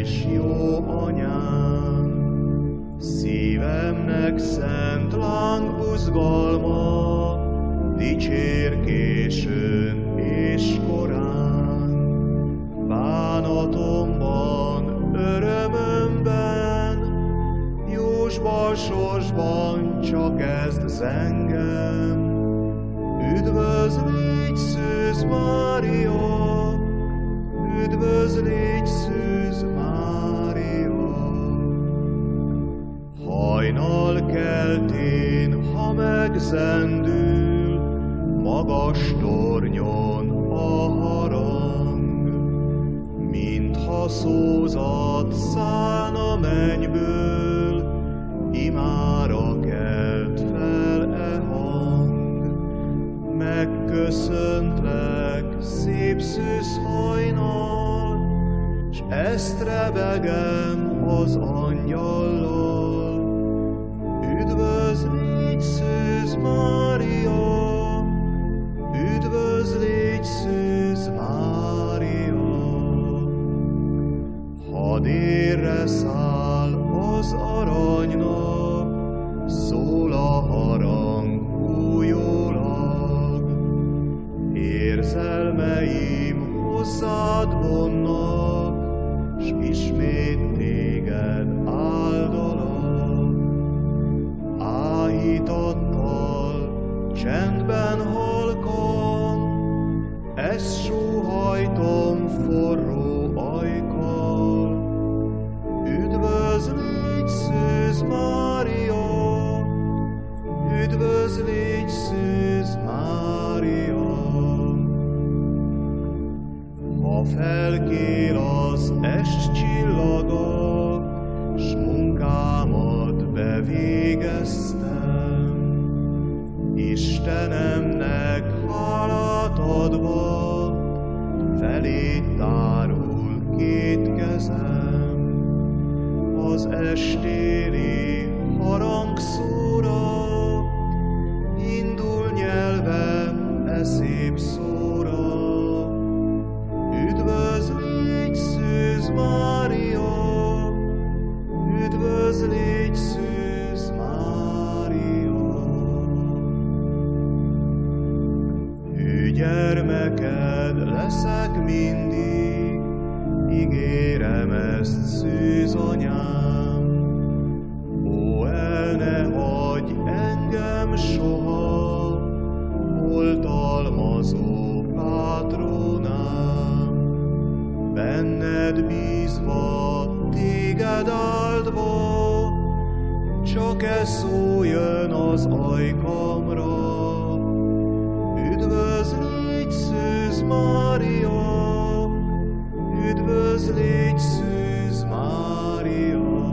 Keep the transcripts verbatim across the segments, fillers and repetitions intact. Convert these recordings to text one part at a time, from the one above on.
is jó anyám, szívemnek szent láng buzgalma, dicsér későn és korán. Bánatomban, örömömben, jósban, sorsban csak ezt zengem. Üdvözlégy, Szűz Mária, üdvözlégy, Szűz Mária. Hajnal keltén, ha megzendül, magas tornyon a harang, mintha szózat szállna mennyből, imára kelt fel e hang. Megköszöntlek, szép szűz hajnal, s ezt rebegem az angyallal. Üdvözlégy, Szűz Mária, üdvözlégy, Szűz Mária. Ha délre száll az aranynap, szól a harang újólag. Érzelmeim hozzád vonnak, s ismét téged áldalak. Áhítattal, csendben halkan, ezt sóhajtom forró ajkal. Üdvözlégy, Szűz Mária, üdvözlégy, Szűz Mária. Ha felkél az est csillaga, s munkámat bevégeztem, Istenemnek hálát adva, felé tárul két kezem. Az estéli harangszóra, indul nyelvem e szép szóra. Üdvözlégy, Szűz Mária, üdvözlégy, Szűz Mária. Hű gyermeked leszek mindig, ígérem ezt, Szűz anyám. Ó, el ne hagyj engem soha, oltalmazó pátronám. Benned bízva, téged áldva, csak e szó jön az ajkamra. Üdvözlégy, Szűz Mária, üdvözlégy, Szűz Mária.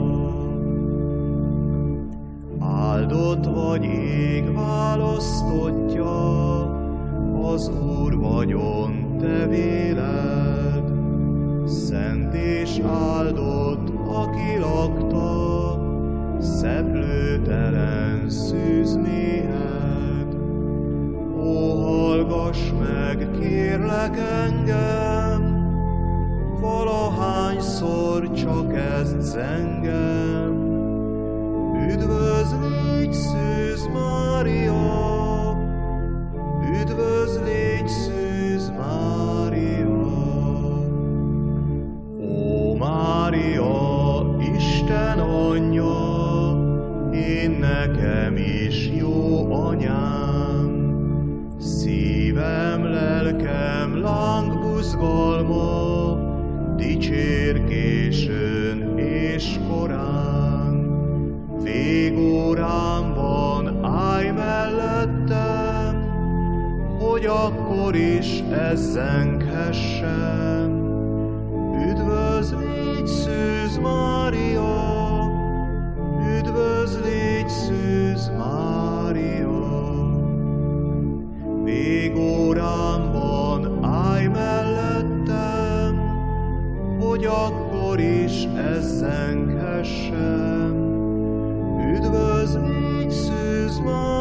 Áldott vagy ég választottja, az Úr vagyon te véled. Szent és áldott, aki lakta, szeplőtelen szűz méhed. Ó, hallgass meg, kérlek engem, valahányszor csak ezt zengem. Üdvözlégy, Szűz Mária, üdvözlégy, Szűz Mária. Ó, Mária, Isten anyja, én nekem is jó anyám. Szívem, lelkem, láng buzgalma, dicsér későn és korán. Végórámban állj mellettem, hogy akkor is ez zenghessen. Üdvözlégy, Szűz Mária, üdvözlégy, Szűz Mária. Végórámban állj mellettem, hogy akkor is ez zenghessen. Üdvözlégy, Szűz Mária,